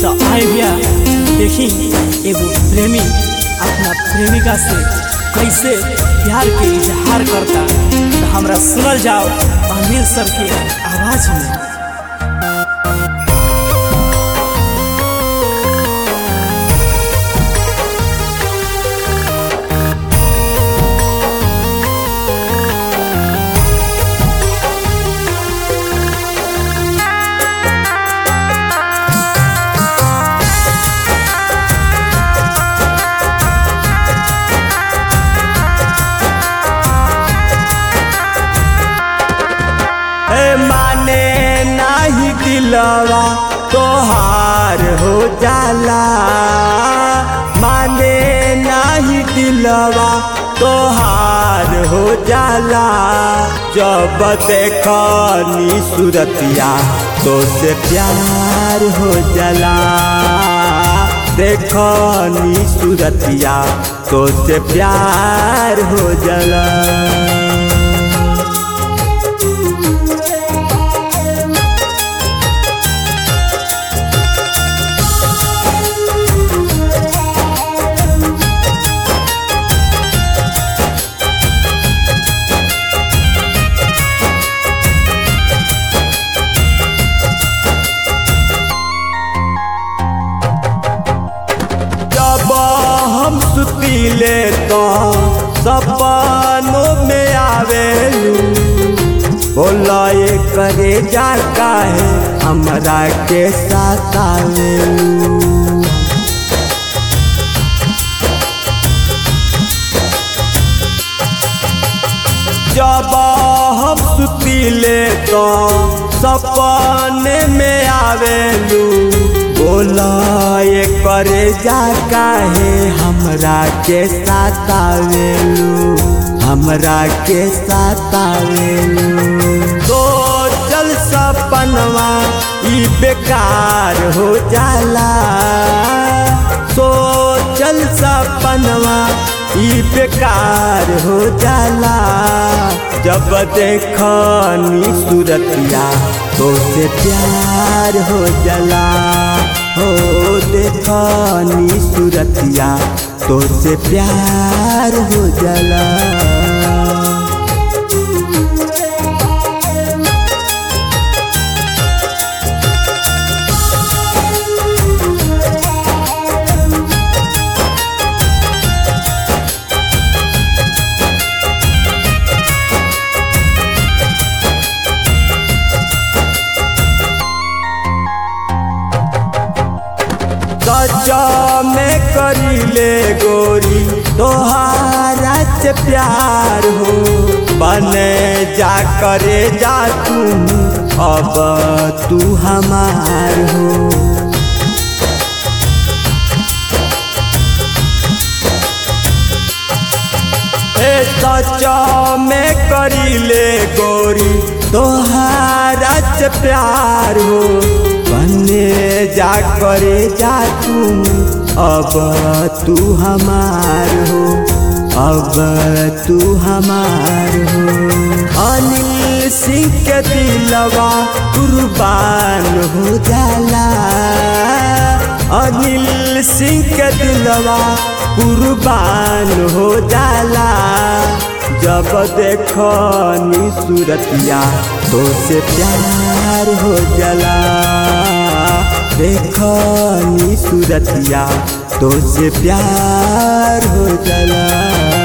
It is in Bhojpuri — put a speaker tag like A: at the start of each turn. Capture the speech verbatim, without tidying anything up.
A: तो आए भैया देखी एगो प्रेमी अपना प्रेमिका से कैसे प्यार के इजहार करता, तो हमरा सुनल जाओ अनिल सर के आवाज में।
B: माने नाही दिलवा तोहार हो जाला, माने नाही दिलवा तोहार हो जाला। जब देखनी सूरतिया तो से प्यार हो जाला, देखनी सूरतिया तो से प्यार हो जाला। हम सुतीले तो सपनों में आवेलू, बोला ये करे जा काहे हमरा के साथ आवेलू। जब हम सुतीले तो सपने में आवेलू, बोला ये करे जा काहे हमरा के साथ आवेलू, हमरा के साथ आवेलू। तो चल सपनवा ई बेकार हो जाला, तो चल सपनवा ई बेकार हो जाला। जब देखनी सूरतिया तो से प्यार हो जाला, हो देखनी सूरतिया तो से प्यार हो जाला। सच्चा में करीले गोरी तोहारा से प्यार हो, बने जा करे जा तू अब तू हमार हो। ए सच्चा में करीले गोरी तोहारा से प्यार हो, बने जा करे जा तू अब तू हमार हो, अब तू हमार हो। अनिल सिंह के दिलवा कुर्बान हो जाला, अनिल सिंह के दिलवा कुर्बान हो जाला। जब देखनी सूरतिया तो से प्यार हो जाला, देखनी सूरतिया तो से प्यार हो जाला।